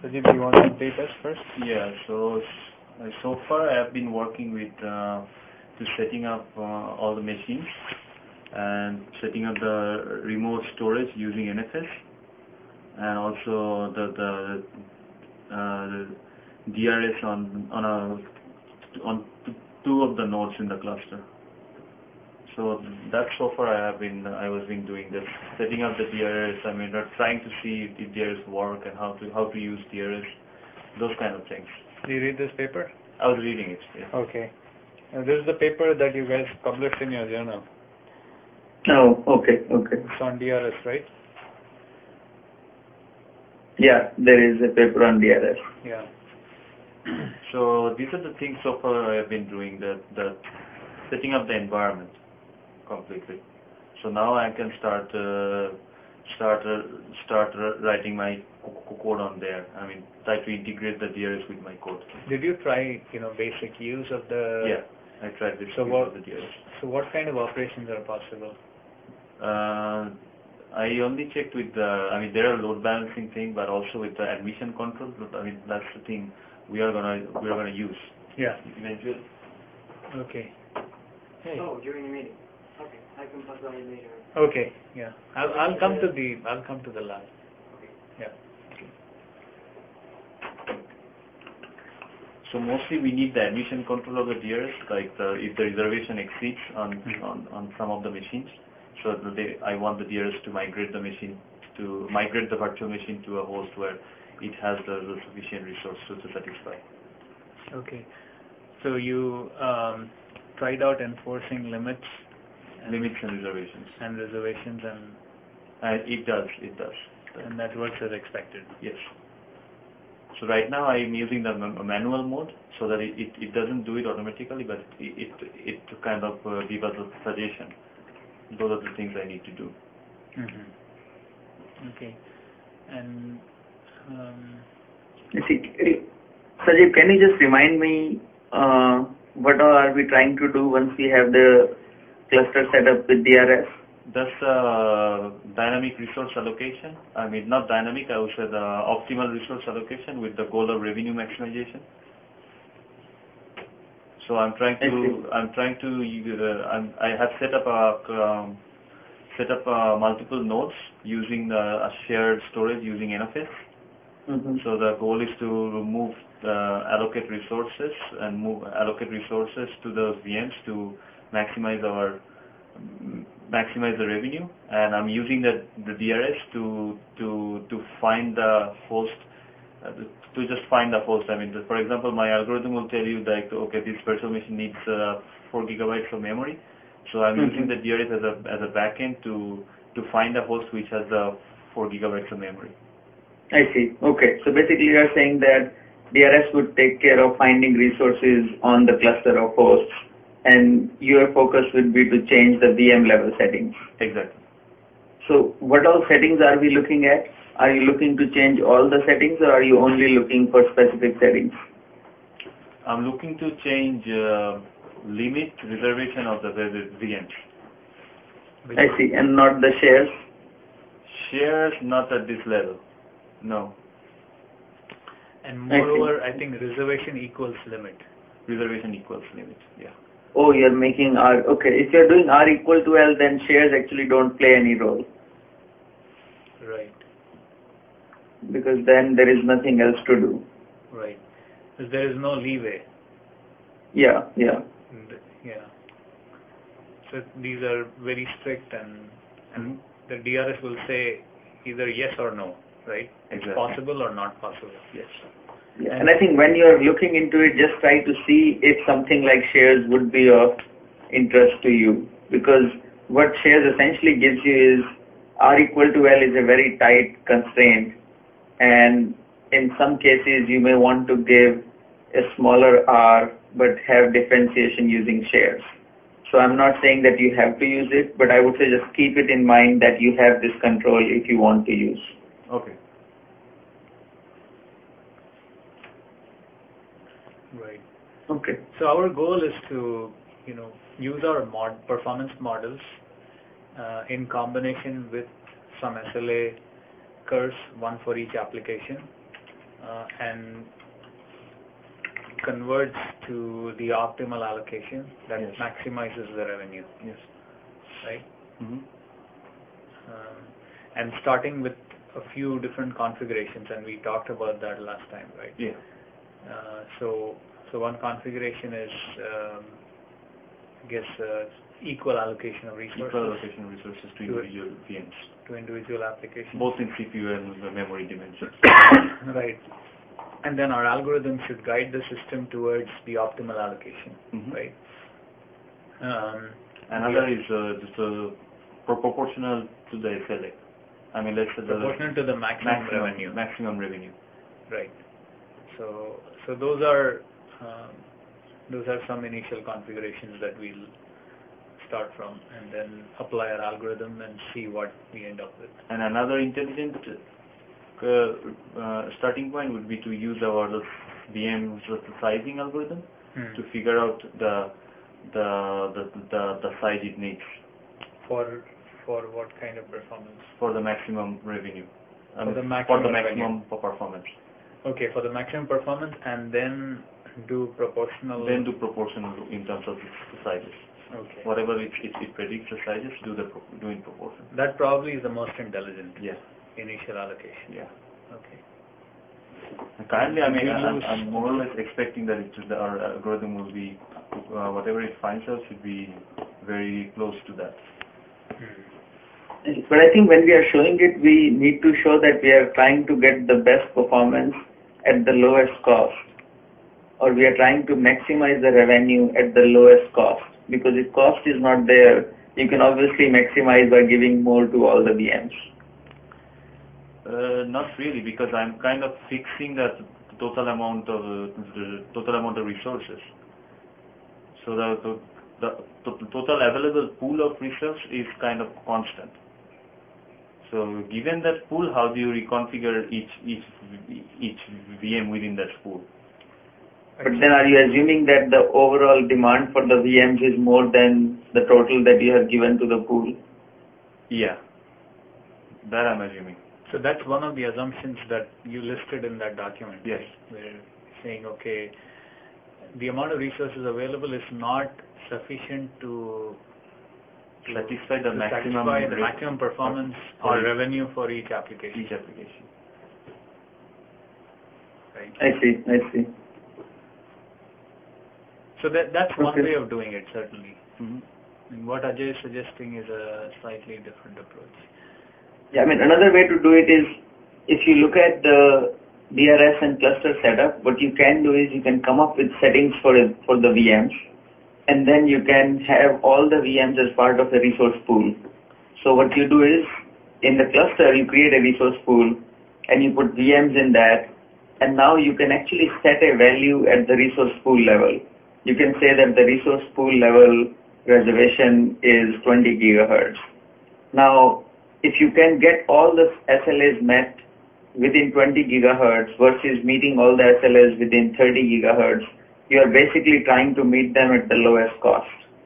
Sajid, do you want to update us first? Yeah. So far I have been working with to setting up all the machines and setting up the remote storage using NFS, and also the DRS on two of the nodes in the cluster. So that's so far I was doing this, setting up the DRS. I mean, trying to see if the DRS work and how to use DRS, those kind of things. Do you read this paper? I was reading it. Yes. Okay. This is the paper that you guys published in your journal. Oh, okay. It's on DRS, right? Yeah, there is a paper on DRS. Yeah. So these are the things so far I have been doing, that setting up the environment completely. So now I can start writing my code on there. I mean, try to integrate the DRS with my code. Did you try, basic use of the? Yeah, I tried this So with the DRS. So what kind of operations are possible? I only checked with there are load balancing thing, but also with the admission control. I mean, that's the thing we are gonna use. Yeah. Eventually. Okay. Hey. Oh, during the meeting. Okay, I can pass on later. Okay. Yeah. I'll come to the lab. Okay. Yeah. So mostly we need the admission control of the DRS, like if the reservation exceeds on some of the machines. So I want the DRS to migrate the virtual machine to a host where it has the sufficient resources to satisfy. Okay. So you tried out enforcing limits and reservations. And it does. And that works as expected. Yes. So right now I am using the manual mode so that it doesn't do it automatically, but it kind of gives us a suggestion. Those are the things I need to do. Mm-hmm. Okay. And Sajid, can you just remind me what are we trying to do once we have the cluster set up with DRS? That's dynamic resource allocation. I mean, not dynamic, I would say the optimal resource allocation with the goal of revenue maximization. So I have set up multiple nodes using a shared storage using NFS. Mm-hmm. So the goal is to allocate resources to those VMs to maximize the revenue, and I'm using the DRS to find the host. To just find the host. I mean, for example, my algorithm will tell you that, okay, this virtual machine needs 4 gigabytes of memory. So I'm using the DRS as a backend to find a host which has 4 gigabytes of memory. I see. Okay. So basically you are saying that DRS would take care of finding resources on the cluster of hosts, and your focus would be to change the VM level settings. Exactly. So what all settings are we looking at? Are you looking to change all the settings, or are you only looking for specific settings? I'm looking to change limit reservation of the VMs. I see. And not the shares? Shares, not at this level. No. And moreover, I think reservation equals limit. Reservation equals limit, yeah. Oh, you're making R. Okay. If you're doing R equal to L, then shares actually don't play any role. Right. Because then there is nothing else to do. Right. Because there is no leeway. Yeah. Yeah. So these are very strict, and the DRS will say either yes or no, right? Exactly. It's possible or not possible. Yes. Yeah. And I think when you're looking into it, just try to see if something like shares would be of interest to you. Because what shares essentially gives you is R equal to L is a very tight constraint. And in some cases, you may want to give a smaller R, but have differentiation using shares. So I'm not saying that you have to use it, but I would say just keep it in mind that you have this control if you want to use. Okay. Right. Okay. So our goal is to, use our performance models in combination with some SLA curves, one for each application, and converts to the optimal allocation that Yes. maximizes the revenue, Yes. right? Mm-hmm. And starting with a few different configurations, and we talked about that last time, right? Yeah. So one configuration is, I guess, equal allocation of resources Equal allocation of resources to individual VMs, to individual applications. both in CPU and the memory dimensions. Right. And then our algorithm should guide the system towards the optimal allocation, Mhm. right? Another is just proportional to the SLA. I mean, let's say the proportional to the maximum revenue. Maximum revenue. Right. So those are some initial configurations that we'll start from, and then apply our algorithm and see what we end up with. And another intelligent starting point would be to use our VM sizing algorithm to figure out the size it needs for what kind of performance? For the maximum revenue. For the maximum performance. Okay, for the maximum performance, and then do proportional. Then do proportional in terms of the sizes. Okay. Whatever it predicts the sizes, do in proportion. That probably is the most intelligent. Yeah. Initial allocation. Yeah. Okay. And currently, I mean, I'm more or less expecting that our algorithm will be whatever it finds out should be very close to that. But I think when we are showing it, we need to show that we are trying to get the best performance at the lowest cost, or we are trying to maximize the revenue at the lowest cost. Because if cost is not there, you can obviously maximize by giving more to all the VMs. Not really, because I'm kind of fixing that total amount of resources. So the total available pool of resource is kind of constant. So given that pool, how do you reconfigure each VM within that pool? But then are you assuming that the overall demand for the VMs is more than the total that you have given to the pool? Yeah, that I'm assuming. So that's one of the assumptions that you listed in that document. Yes. Where you're saying, okay, the amount of resources available is not sufficient to satisfy the maximum performance or revenue for each application. Right. I see. So that's one way of doing it, certainly. Mm-hmm. And what Ajay is suggesting is a slightly different approach. Yeah, I mean, another way to do it is, if you look at the DRS and cluster setup, what you can do is you can come up with settings for the VMs, and then you can have all the VMs as part of a resource pool. So what you do is, in the cluster, you create a resource pool, and you put VMs in that, and now you can actually set a value at the resource pool level. You can say that the resource pool level reservation is 20 gigahertz. Now, if you can get all the SLAs met within 20 gigahertz versus meeting all the SLAs within 30 gigahertz, you are basically trying to meet them at the lowest cost.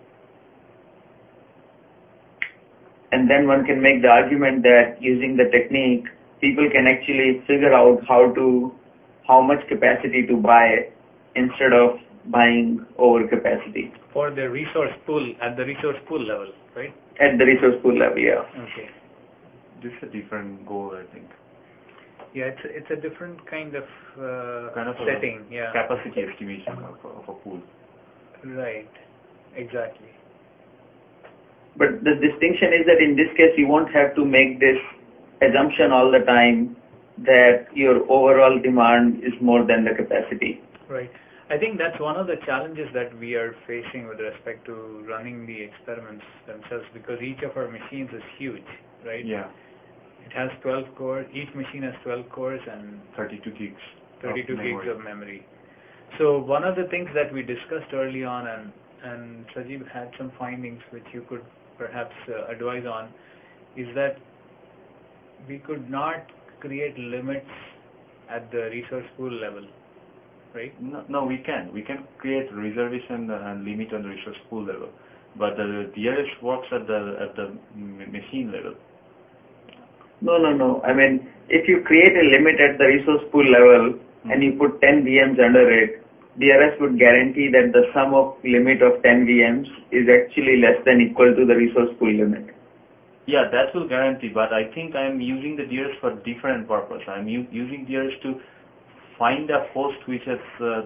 And then one can make the argument that using the technique, people can actually figure out how much capacity to buy instead of buying over capacity. For the resource pool, at the resource pool level, right? At the resource pool level, yeah. Okay. This is a different goal, I think. Yeah, it's a different kind of setting. Yeah. Capacity estimation of a pool. Right. Exactly. But the distinction is that in this case, you won't have to make this assumption all the time that your overall demand is more than the capacity. Right. I think that's one of the challenges that we are facing with respect to running the experiments themselves, because each of our machines is huge, right? Yeah. It has 12 cores. Each machine has 12 cores and 32 gigs. 32 gigs of memory. So one of the things that we discussed early on, and Sajib had some findings which you could perhaps advise on, is that we could not create limits at the resource pool level, right? No, we can. We can create reservation and limit on the resource pool level, but the DRS works at the machine level. No. I mean, if you create a limit at the resource pool level, and you put 10 VMs under it, DRS would guarantee that the sum of limit of 10 VMs is actually less than equal to the resource pool limit. Yeah, that will guarantee, but I think I'm using the DRS for different purpose. I'm using DRS to find a host which has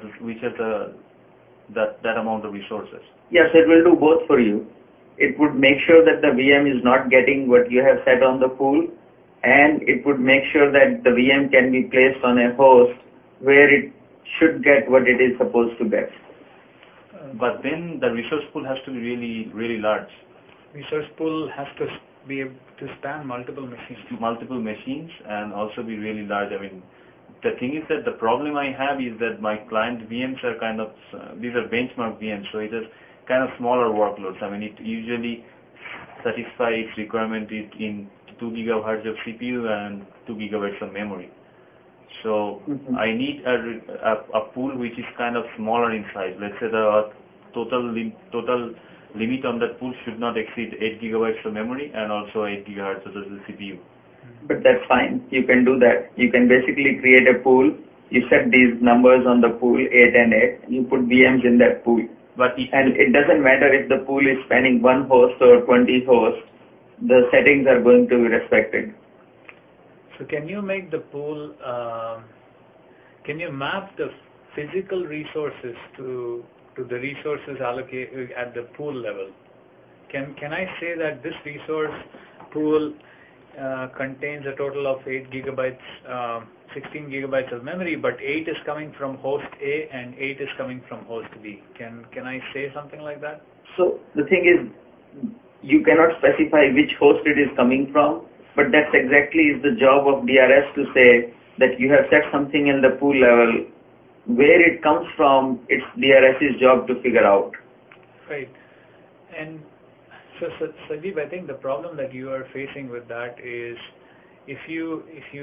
that amount of resources. Yes, it will do both for you. It would make sure that the VM is not getting what you have set on the pool, and it would make sure that the VM can be placed on a host where it should get what it is supposed to get. But then the resource pool has to be really, really large. Resource pool has to be able to span multiple machines. Multiple machines and also be really large. I mean, the thing is that the problem I have is that my client VMs are kind of, these are benchmark VMs, so it is kind of smaller workloads. I mean, it usually satisfies its requirement in 2 gigahertz of CPU and 2 gigabytes of memory. So I need a pool which is kind of smaller in size. Let's say the total limit on that pool should not exceed 8 gigabytes of memory and also 8 gigahertz of the CPU. But that's fine. You can do that. You can basically create a pool. You set these numbers on the pool, 8 and 8. You put VMs in that pool. And it doesn't matter if the pool is spanning 1 host or 20 hosts. The settings are going to be respected. So can you make the pool, can you map the physical resources to the resources allocated at the pool level? Can I say that this resource pool contains a total of 8 gigabytes, 16 gigabytes of memory, but 8 is coming from host A and 8 is coming from host B? Can I say something like that? So the thing is, you cannot specify which host it is coming from, but that's exactly is the job of DRS to say that you have set something in the pool level. Where it comes from, it's DRS's job to figure out. Right. And so Sajib, I think the problem that you are facing with that is if you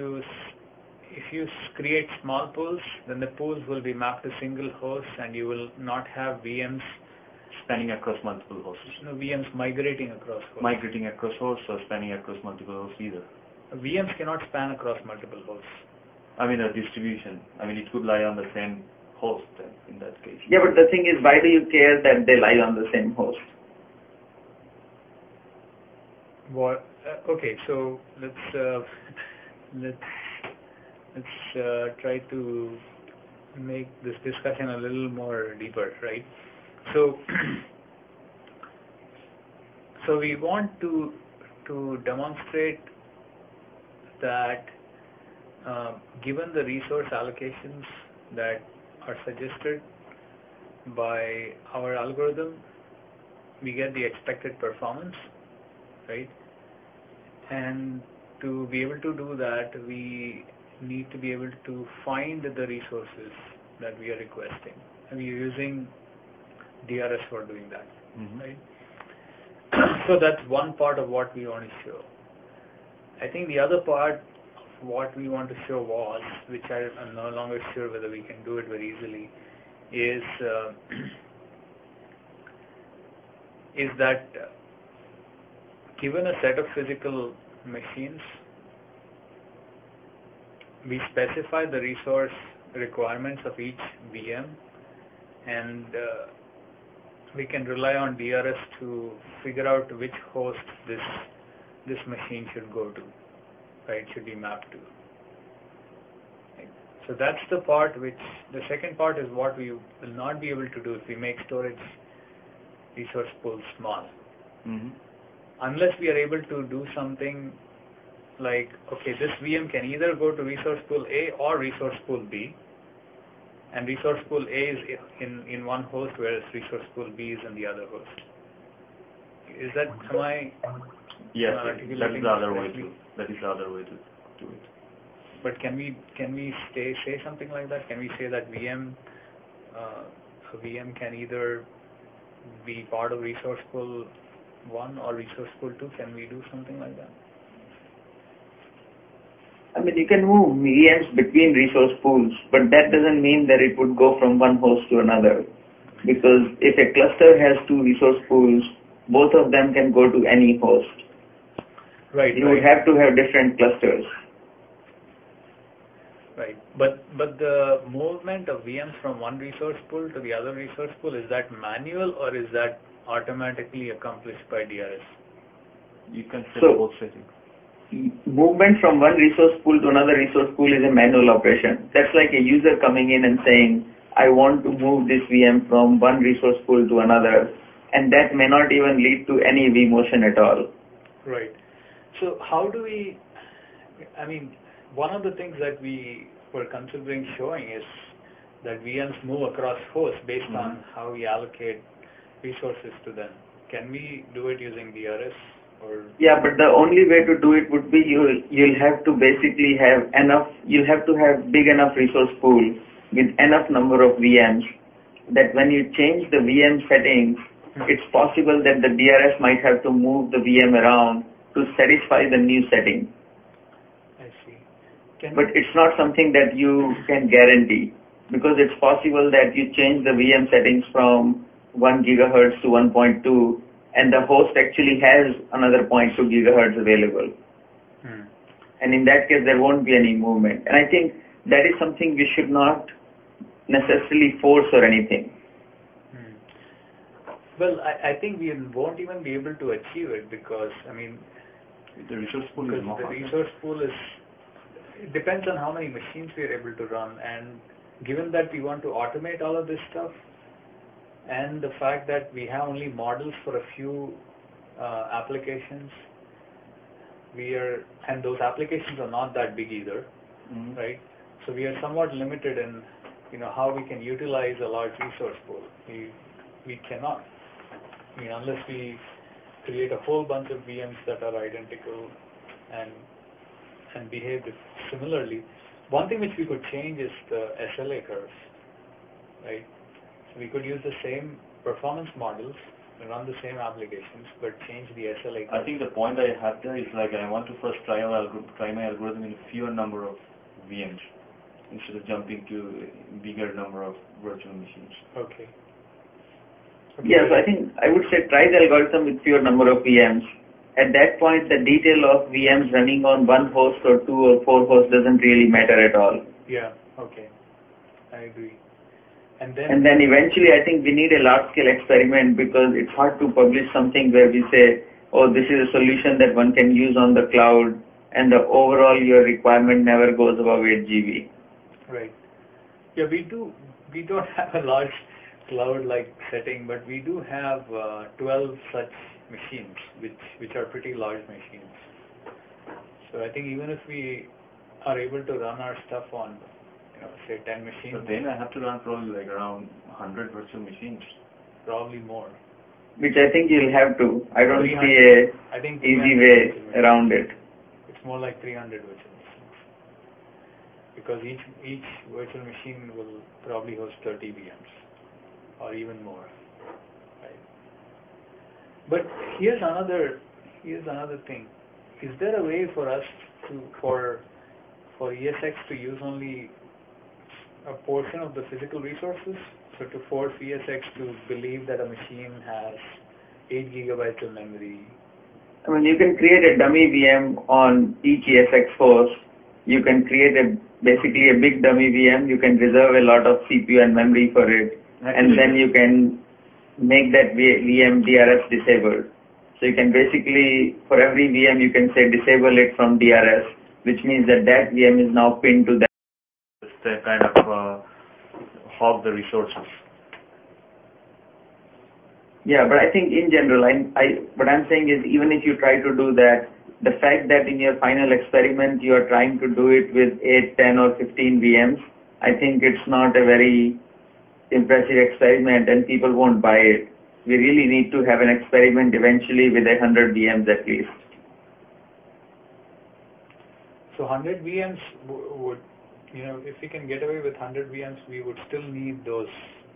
create small pools, then the pools will be mapped to single hosts and you will not have VMs spanning across multiple hosts. No VMs migrating across hosts. Migrating across hosts or spanning across multiple hosts either. VMs cannot span across multiple hosts. I mean a distribution. I mean it could lie on the same host in that case. Yeah, but the thing is, why do you care that they lie on the same host? What? Okay, so let's try to make this discussion a little more deeper, right? So, so we want to demonstrate that given the resource allocations that are suggested by our algorithm, we get the expected performance, right? And to be able to do that, we need to be able to find the resources that we are requesting. And we are using DRS for doing that, right? So that's one part of what we want to show. I think the other part of what we want to show was, which I'm no longer sure whether we can do it very easily, is that given a set of physical machines, we specify the resource requirements of each VM, and we can rely on DRS to figure out which host this machine should go to, right? Should be mapped to. Right? So that's the part which, the second part is what we will not be able to do if we make storage resource pools small. Unless we are able to do something like, okay, this VM can either go to resource pool A or resource pool B, and resource pool A is in one host, whereas resource pool B is in the other host. Is that, am I? Yes, that is the other way to. That is the other way to do it. But can we say something like that? Can we say that VM can either be part of resource pool 1 or resource pool 2? Can we do something like that? I mean, you can move VMs between resource pools, but that doesn't mean that it would go from one host to another. Because if a cluster has 2 resource pools, both of them can go to any host. Right. You would have to have different clusters. Right. But the movement of VMs from one resource pool to the other resource pool, is that manual or is that automatically accomplished by DRS? You can set So- both settings. Movement from one resource pool to another resource pool is a manual operation. That's like a user coming in and saying, I want to move this VM from one resource pool to another, and that may not even lead to any vMotion at all. Right. So how do we, I mean, one of the things that we were considering showing is that VMs move across hosts based on how we allocate resources to them. Can we do it using DRS? Or Yeah, but the only way to do it would be you'll have to basically have enough, you'll have to have big enough resource pool with enough number of VMs that when you change the VM settings, it's possible that the DRS might have to move the VM around to satisfy the new setting. I see. Can But it's not something that you can guarantee, because it's possible that you change the VM settings from 1 gigahertz to 1.2, and the host actually has another 0.2 gigahertz available. And in that case, there won't be any movement. And I think that is something we should not necessarily force or anything. Well, I think we won't even be able to achieve it because, I mean, The resource pool because is more the hard. resource pool is, it depends on how many machines we are able to run, and given that we want to automate all of this stuff, and the fact that we have only models for a few applications, and those applications are not that big either, right? So we are somewhat limited in, how we can utilize a large resource pool. We cannot. I mean, unless we create a whole bunch of VMs that are identical and behave similarly. One thing which we could change is the SLA curves, right? So we could use the same performance models and run the same applications, but change the SLA curves. I think the point I have there is like I want to first try my algorithm in a fewer number of VMs instead of jumping to a bigger number of virtual machines. Okay. Yes, I think I would say try the algorithm with fewer number of VMs. At that point, the detail of VMs running on one host or two or four hosts doesn't really matter at all. Yeah, okay. I agree. And then eventually, I think we need a large-scale experiment, because it's hard to publish something where we say, oh, this is a solution that one can use on the cloud, and the overall your requirement never goes above 8 GB. Right. Yeah, we don't have a large cloud-like setting, but we do have 12 such machines, which are pretty large machines. So I think even if we are able to run our stuff on, say 10 machines. But then I have to run probably like around 100 virtual machines. Probably more. Which I think you'll have to. I don't see I think easy way around it. It's more like 300 virtual machines. Because each virtual machine will probably host 30 VMs or even more. Right? But here's another thing. Is there a way for us for ESX to use only a portion of the physical resources? So to force ESX to believe that a machine has 8 gigabytes of memory. I mean, you can create a dummy VM on each ESX host. You can create basically a big dummy VM. You can reserve a lot of CPU and memory for it. And then you can make that VM DRS disabled. So you can basically, for every VM, you can say disable it from DRS, which means that VM is now pinned to that. It's the kind of hog the resources. Yeah, but I think in general, what I'm saying is, even if you try to do that, the fact that in your final experiment you are trying to do it with 8, 10 or 15 VMs, I think it's not a very impressive experiment and people won't buy it. We really need to have an experiment eventually with 100 VMs at least. So 100 VMs would, if we can get away with 100 VMs, we would still need those,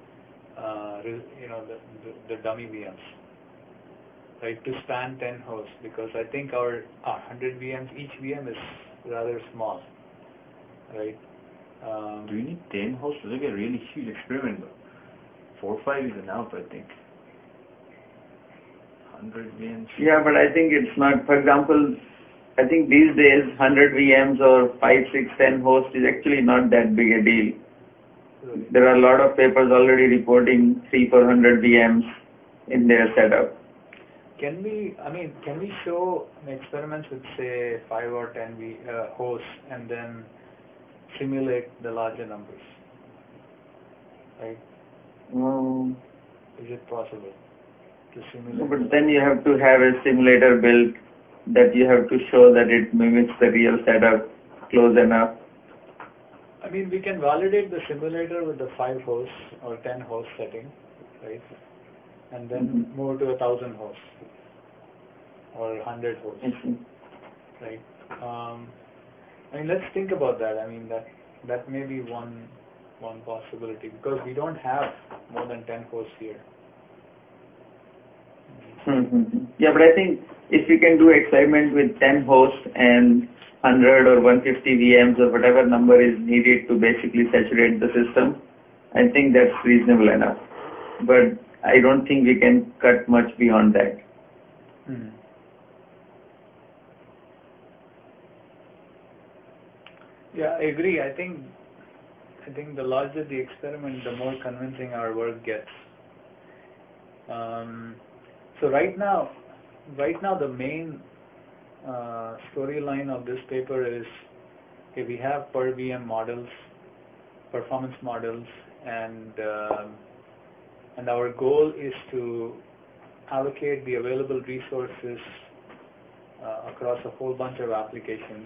the dummy VMs, right, to span 10 hosts, because I think our 100 VMs, each VM is rather small, right? Do you need 10 hosts? It's like a really huge experiment. 4 or 5 is enough, I think. 100 VMs. Yeah, but I think it's not. For example, I think these days 100 VMs or 5, 6, 10 hosts is actually not that big a deal. Really. There are a lot of papers already reporting 300-400 VMs in their setup. Can we show experiments with say 5 or 10 hosts and then simulate the larger numbers? Right? Is it possible to simulate? But then you have to have a simulator built that you have to show that it mimics the real setup close enough. I mean, we can validate the simulator with the 5 hosts or 10 host setting, right? And then move to 1,000 hosts or 100 hosts, right? I mean, let's think about that. I mean, that may be one possibility because we don't have more than 10 hosts here. Yeah, but I think if we can do experiment with 10 hosts and 100 or 150 VMs or whatever number is needed to basically saturate the system, I think that's reasonable enough. But I don't think we can cut much beyond that. Yeah, I agree. I think the larger the experiment, the more convincing our work gets. So right now the main storyline of this paper is, okay, we have per VM models, performance models, and our goal is to allocate the available resources across a whole bunch of applications,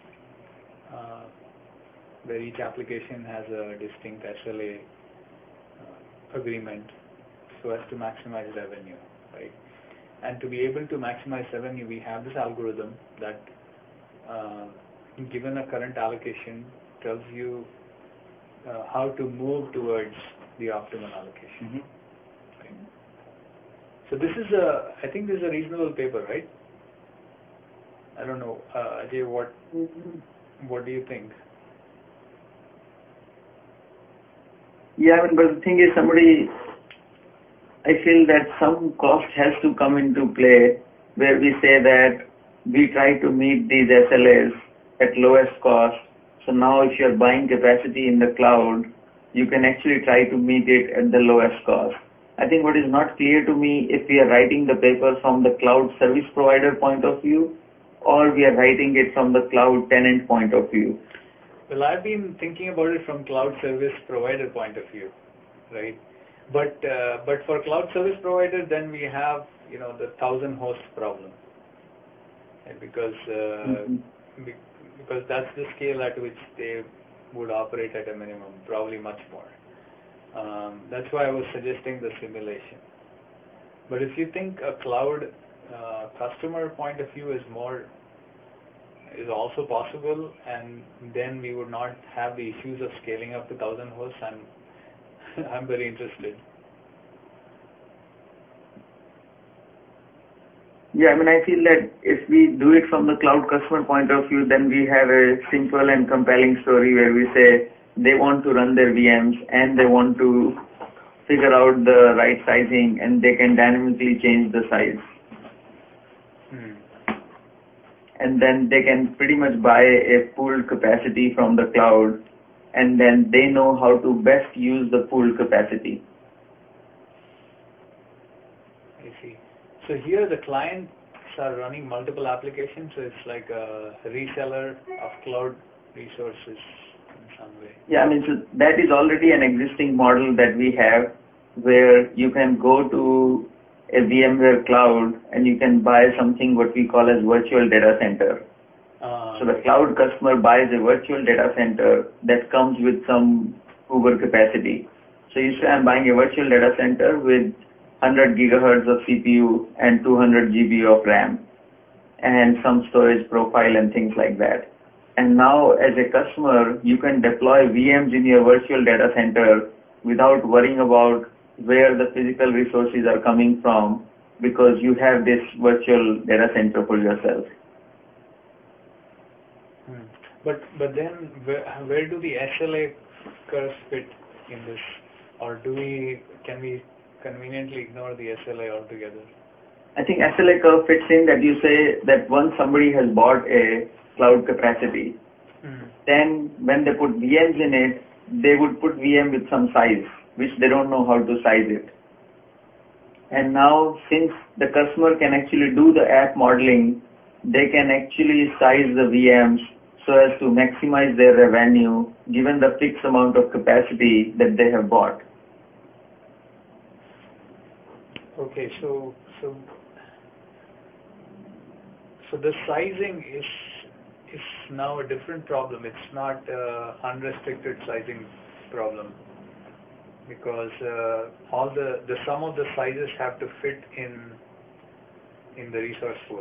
where each application has a distinct SLA agreement so as to maximize revenue, right? And to be able to maximize revenue, we have this algorithm that, given a current allocation, tells you how to move towards the optimal allocation. Right? So I think this is a reasonable paper, right? I don't know, Ajay, what do you think? Yeah, but the thing is, I feel that some cost has to come into play where we say that we try to meet these SLAs at lowest cost. So now if you're buying capacity in the cloud, you can actually try to meet it at the lowest cost. I think what is not clear to me if we are writing the paper from the cloud service provider point of view or we are writing it from the cloud tenant point of view. Well, I've been thinking about it from cloud service provider point of view, right? But for cloud service provider, then we have the 1,000 host problem, right? Because that's the scale at which they would operate at a minimum, probably much more. That's why I was suggesting the simulation. But if you think a cloud customer point of view is also possible, and then we would not have the issues of scaling up to 1,000 hosts, I'm very interested. Yeah, I mean, I feel that if we do it from the cloud customer point of view, then we have a simple and compelling story where we say they want to run their VMs and they want to figure out the right sizing and they can dynamically change the size. And then they can pretty much buy a pooled capacity from the cloud, and then they know how to best use the pooled capacity. I see. So here the clients are running multiple applications, so it's like a reseller of cloud resources in some way. Yeah, I mean, so that is already an existing model that we have where you can go to a VMware cloud and you can buy something what we call as virtual data center. So the cloud customer buys a virtual data center that comes with some Uber capacity. So you say I'm buying a virtual data center with 100 gigahertz of CPU and 200 GB of RAM and some storage profile and things like that. And now as a customer, you can deploy VMs in your virtual data center without worrying about where the physical resources are coming from because you have this virtual data center for yourself. But then where do the SLA curves fit in this, or can we conveniently ignore the SLA altogether? I think SLA curve fits in that you say that once somebody has bought a cloud capacity, then when they put VMs in it, they would put VM with some size, which they don't know how to size it. And now, since the customer can actually do the app modeling, they can actually size the VMs so as to maximize their revenue given the fixed amount of capacity that they have bought. Okay, so the sizing is now a different problem. It's not unrestricted sizing problem, because all the sum of the sizes have to fit in the resource pool.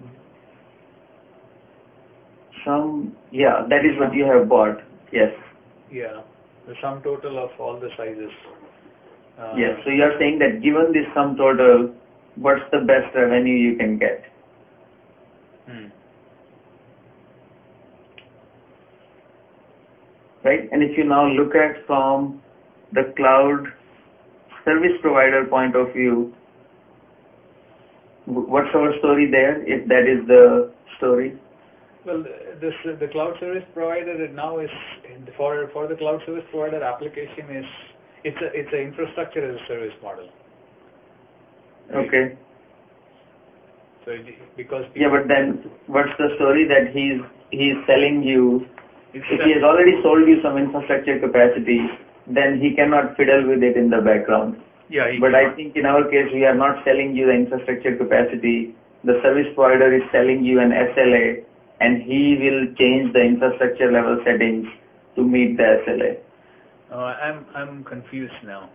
That is what you have bought. Yes. Yeah, the sum total of all the sizes. Yes. So you are saying that given this sum total, what's the best revenue you can get? Right? And if you now look at from the cloud service provider point of view, what's our story there, if that is the story? Well, the cloud service provider now is for the cloud service provider application it's an infrastructure as a service model. Right? Okay. So because but then what's the story that he's selling you? If he has already sold you some infrastructure capacity, then he cannot fiddle with it in the background. Yeah. But I think in our case, we are not selling you the infrastructure capacity. The service provider is selling you an SLA, and he will change the infrastructure level settings to meet the SLA. I'm confused now.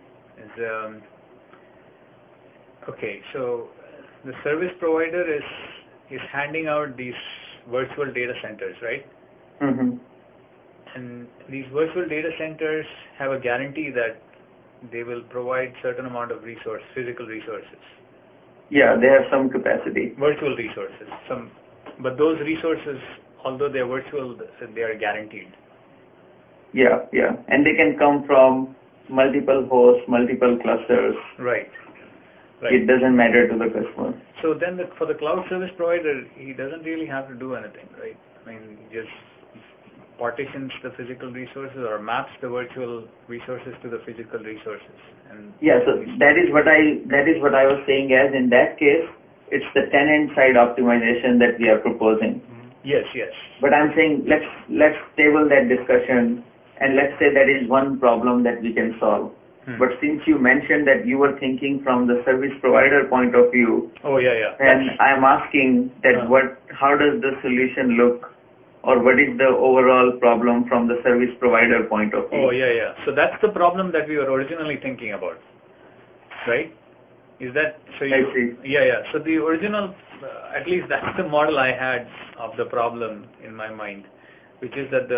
Okay, so the service provider is handing out these virtual data centers, right? Mm-hmm. And these virtual data centers have a guarantee that they will provide certain amount of physical resources. Yeah, they have some capacity. Virtual resources, but those resources, although they are virtual, they are guaranteed. Yeah, and they can come from multiple hosts, multiple clusters. Right. It doesn't matter to the customer. So then, for the cloud service provider, he doesn't really have to do anything, right? I mean, he just partitions the physical resources or maps the virtual resources to the physical resources. And so that is what I was saying. As in that case, it's the tenant side optimization that we are proposing. Yes. But I'm saying let's table that discussion, and let's say that is one problem that we can solve. But since you mentioned that you were thinking from the service provider point of view, and I'm asking that how does the solution look, or what is the overall problem from the service provider point of view? So that's the problem that we were originally thinking about, right? Is that so? I see. So the original, at least that's the model I had of the problem in my mind, which is that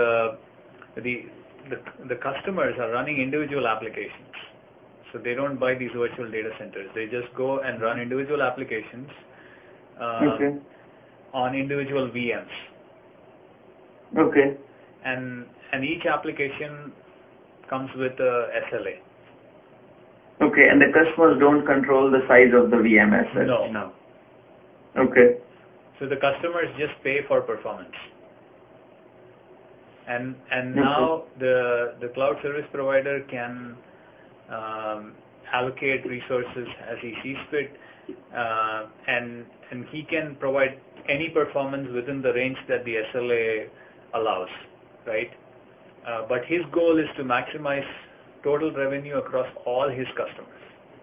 the customers are running individual applications. So they don't buy these virtual data centers. They just go and run individual applications on individual VMs. Okay. And each application comes with a SLA. Okay, and the customers don't control the size of the VM as such? No. Okay. So the customers just pay for performance. And now the cloud service provider can allocate resources as he sees fit, and he can provide any performance within the range that the SLA allows, right? But his goal is to maximize total revenue across all his customers.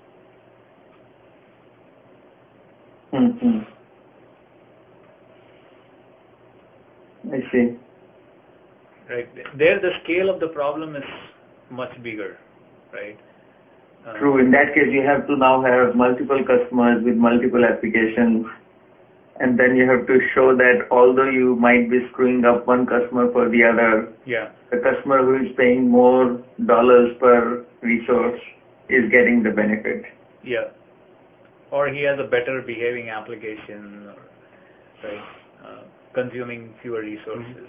I see. Right. There, the scale of the problem is much bigger, right? True. In that case, you have to now have multiple customers with multiple applications, and then you have to show that although you might be screwing up one customer for the other, the customer who is paying more dollars per resource is getting the benefit. Yeah. Or he has a better behaving application, right? Consuming fewer resources.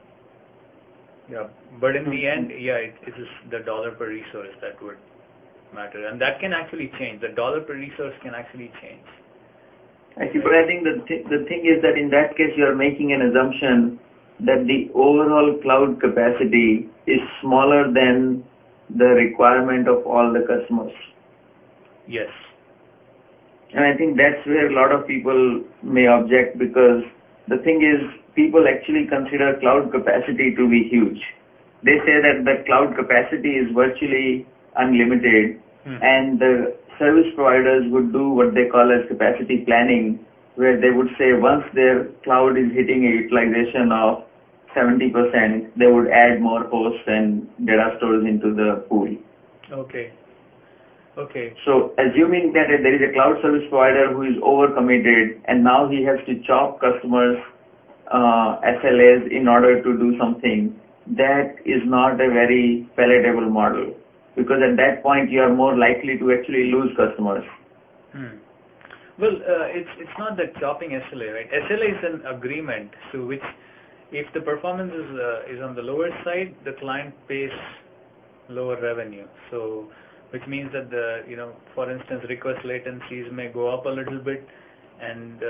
Yeah, but in the end, it is the dollar per resource that would matter, and that can actually change. The dollar per resource can actually change. I see, but I think the thing is that in that case you are making an assumption that the overall cloud capacity is smaller than the requirement of all the customers. Yes. And I think that's where a lot of people may object, because the thing is, people actually consider cloud capacity to be huge. They say that the cloud capacity is virtually unlimited, and the service providers would do what they call as capacity planning, where they would say once their cloud is hitting a utilization of 70%, they would add more hosts and data stores into the pool. Okay. Okay. So assuming that there is a cloud service provider who is overcommitted and now he has to chop customers' SLAs in order to do something, that is not a very palatable model, because at that point you are more likely to actually lose customers. Well, it's not that chopping SLA, right? SLA is an agreement, so which, if the performance is on the lower side, the client pays lower revenue. So, which means that the, for instance, request latencies may go up a little bit, and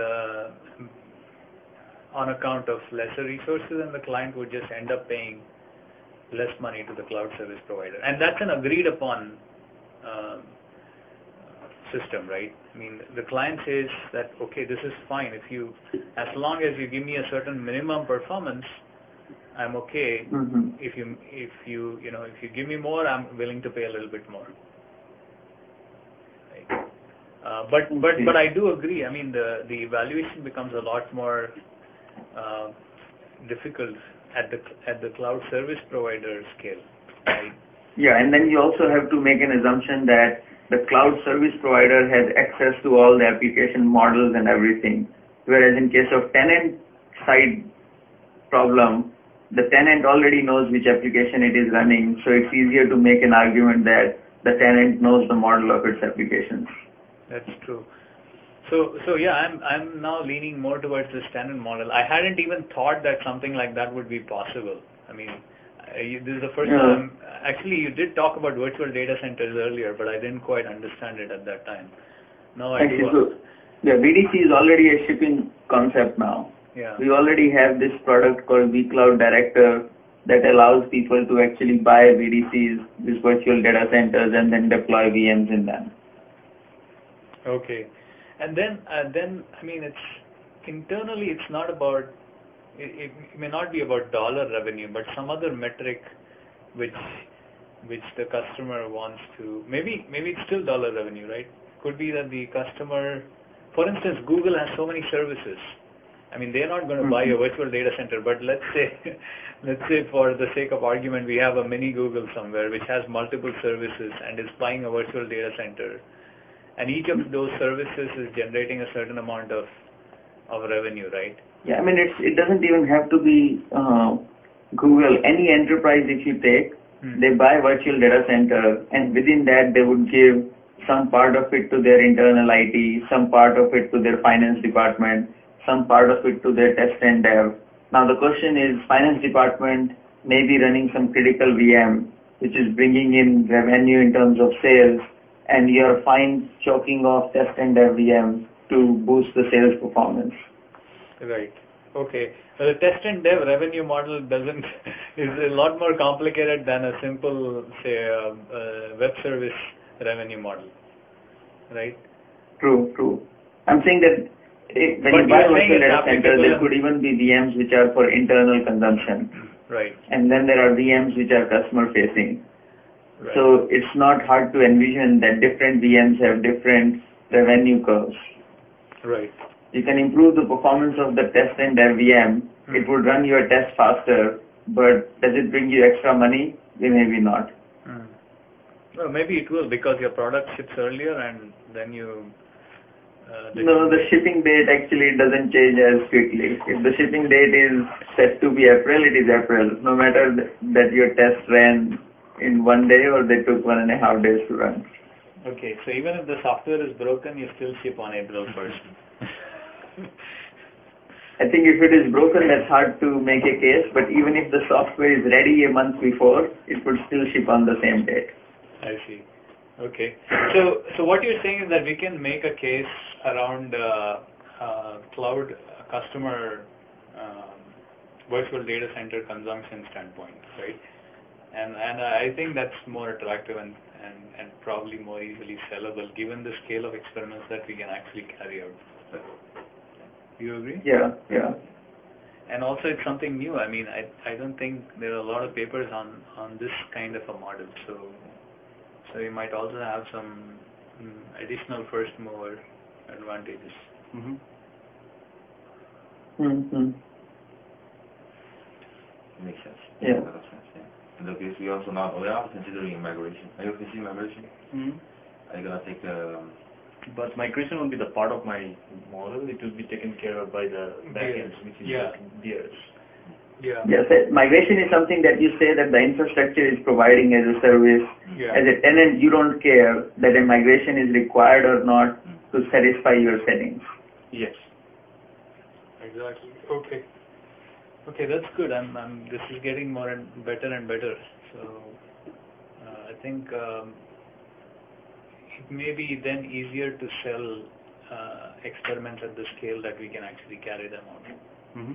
on account of lesser resources, and the client would just end up paying less money to the cloud service provider. And that's an agreed upon system, right? I mean, the client says that, okay, this is fine. As long as you give me a certain minimum performance, I'm okay. If you give me more, I'm willing to pay a little bit more. Right? But I do agree. I mean, the evaluation becomes a lot more difficult at the cloud service provider scale, right? Yeah, and then you also have to make an assumption that the cloud service provider has access to all the application models and everything. Whereas in case of tenant side problem, the tenant already knows which application it is running, so it's easier to make an argument that the tenant knows the model of its applications. That's true. So yeah, I'm now leaning more towards the standard model. I hadn't even thought that something like that would be possible. I mean, this is the first time. Actually, you did talk about virtual data centers earlier, but I didn't quite understand it at that time. Now I do. So, yeah, VDC is already a shipping concept now. Yeah. We already have this product called vCloud Director that allows people to actually buy VDCs, these virtual data centers, and then deploy VMs in them. Okay. And then I mean, it's internally, it's not about, it may not be about dollar revenue, but some other metric which the customer wants to, maybe it's still dollar revenue, right? Could be that the customer, for instance, Google has so many services. I mean, they're not going to buy a virtual data center, but let's say for the sake of argument, we have a mini Google somewhere which has multiple services and is buying a virtual data center. And each of those services is generating a certain amount of revenue, right? Yeah, I mean, it doesn't even have to be Google. Any enterprise, if you take, they buy virtual data center, and within that they would give some part of it to their internal IT, some part of it to their finance department, some part of it to their test and dev. Now the question is, finance department may be running some critical VM, which is bringing in revenue in terms of sales, and you are fine choking off test and dev VM to boost the sales performance. Right. Okay. So the test and dev revenue model is a lot more complicated than a simple, say, web service revenue model, right? True. I'm saying that when you buy virtual data center, there could even be VMs which are for internal consumption. Right. And then there are VMs which are customer facing. Right. So it's not hard to envision that different VMs have different revenue curves. Right. You can improve the performance of the test and dev VM. It would run your test faster, but does it bring you extra money? Maybe not. Well, maybe it will, because your product ships earlier and then you... No, the shipping date actually doesn't change as quickly. If the shipping date is set to be April, it is April. No matter that your test ran in 1 day or they took 1.5 days to run. Okay, so even if the software is broken, you still ship on April 1st. I think if it is broken, that's hard to make a case, but even if the software is ready a month before, it would still ship on the same date. I see. Okay. So what you're saying is that we can make a case around cloud customer virtual data center consumption standpoint, right? And I think that's more attractive and probably more easily sellable given the scale of experiments that we can actually carry out. Do you agree? Yeah. And also it's something new. I mean, I don't think there are a lot of papers on this kind of a model. So you might also have some additional first mover advantages. Makes sense. Yeah. A lot of sense, yeah. In that case, we are considering migration. Are you considering migration? Are you gonna take But migration will be the part of my model. It will be taken care of by the backend, which is DRS. Yeah. Yes, migration is something that you say that the infrastructure is providing as a service. Yeah. As a tenant, you don't care that a migration is required or not to satisfy your settings. Yes. Exactly. Okay, that's good. This is getting more and better. So I think it may be then easier to sell experiments at the scale that we can actually carry them on.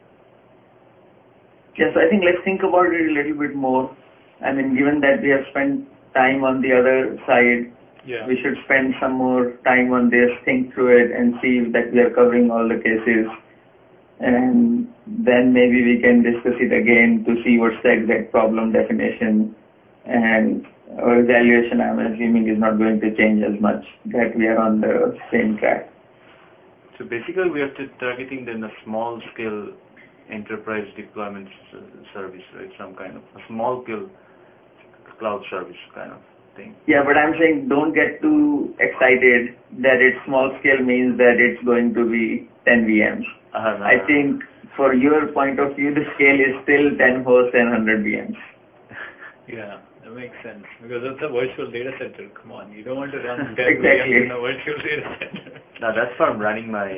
Yes, I think let's think about it a little bit more. I mean, given that we have spent time on the other side, we should spend some more time on this, think through it, and see that we are covering all the cases. And then maybe we can discuss it again to see what's the exact problem definition, and our evaluation, I'm assuming, is not going to change as much, that we are on the same track. So basically we are targeting then a small scale enterprise deployment service, right? Some kind of a small scale cloud service kind of thing. Yeah, but I'm saying don't get too excited that it's small scale means that it's going to be 10 VMs. I think for your point of view, the scale is still 10 hosts and 100 VMs. Yeah, that makes sense because it's a virtual data center. Come on, you don't want to run 10 Exactly. VMs in a virtual data center. Now that's for running my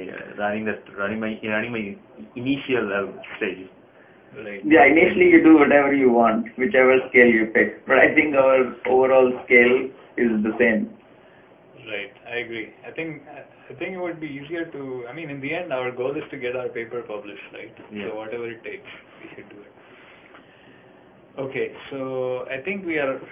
initial stage. Right. Yeah, initially you do whatever you want, whichever scale you pick. But I think our overall scale is the same. Right, I agree. I think it would be easier to. I mean, in the end, our goal is to get our paper published, right? Yeah. So whatever it takes, we should do it. Okay, so I think we are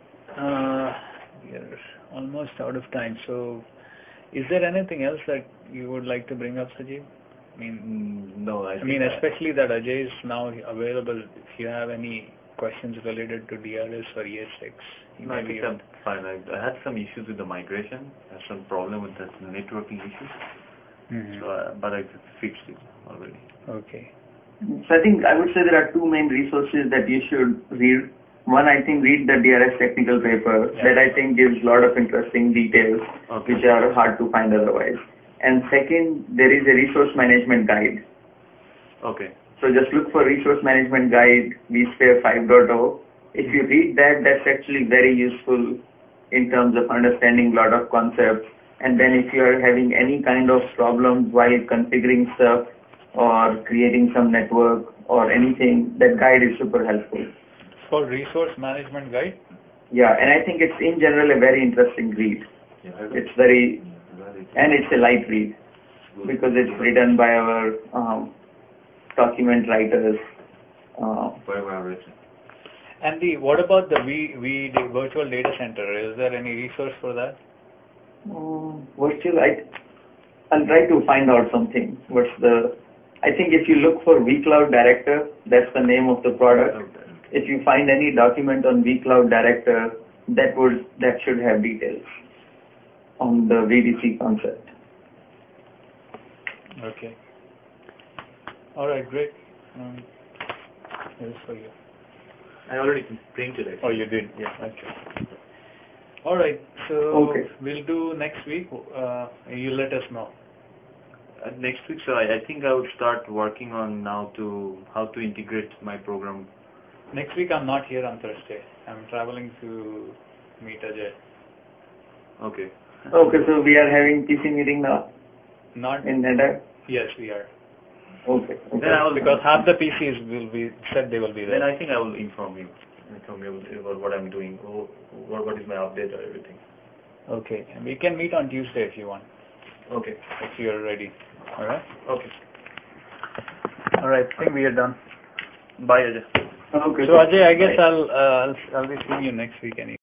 almost out of time. So, is there anything else that you would like to bring up, Sajeev? I mean, no. I mean, especially that Ajay is now available. If you have any questions related to DRS or ES6, I think I'm fine. I had some issues with the migration. I had some problem with the networking issues. So, but I fixed it already. Okay. So I think I would say there are two main resources that you should read. One, I think, read the DRS technical paper that I think gives a lot of interesting details which are hard to find otherwise. And second, there is a resource management guide. Okay. So just look for resource management guide, vSphere 5.0. If you read that, that's actually very useful in terms of understanding a lot of concepts. And then if you are having any kind of problems while configuring stuff or creating some network or anything, that guide is super helpful. It's called Resource Management Guide? Yeah, and I think it's in general a very interesting read. It's very, and it's a light read because it's written by our document writers. And what about the virtual data center? Is there any resource for that? Virtual, I'll try to find out something. I think if you look for vCloud Director, that's the name of the product. If you find any document on vCloud Director, that should have details on the VDC concept. Okay. All right, great. Here's for you. I already printed it. Oh, you did? Yeah. Okay. All right. So we'll do next week. You let us know. Next week, so I think I would start working on how to integrate my program. Next week I'm not here on Thursday. I'm traveling to meet Ajay. Okay. Okay, so we are having PC meeting now? Not in NEDA? Yes, we are. Okay. Then because half the PCs will be said they will be there. Then I think I will inform you. inform me about what I'm doing, or what is my update or everything. Okay. And we can meet on Tuesday if you want, Okay. if you're ready. All right? Okay. All right. I think we are done. Bye, Ajay. Okay. So Ajay, I guess I'll be seeing you next week anyway.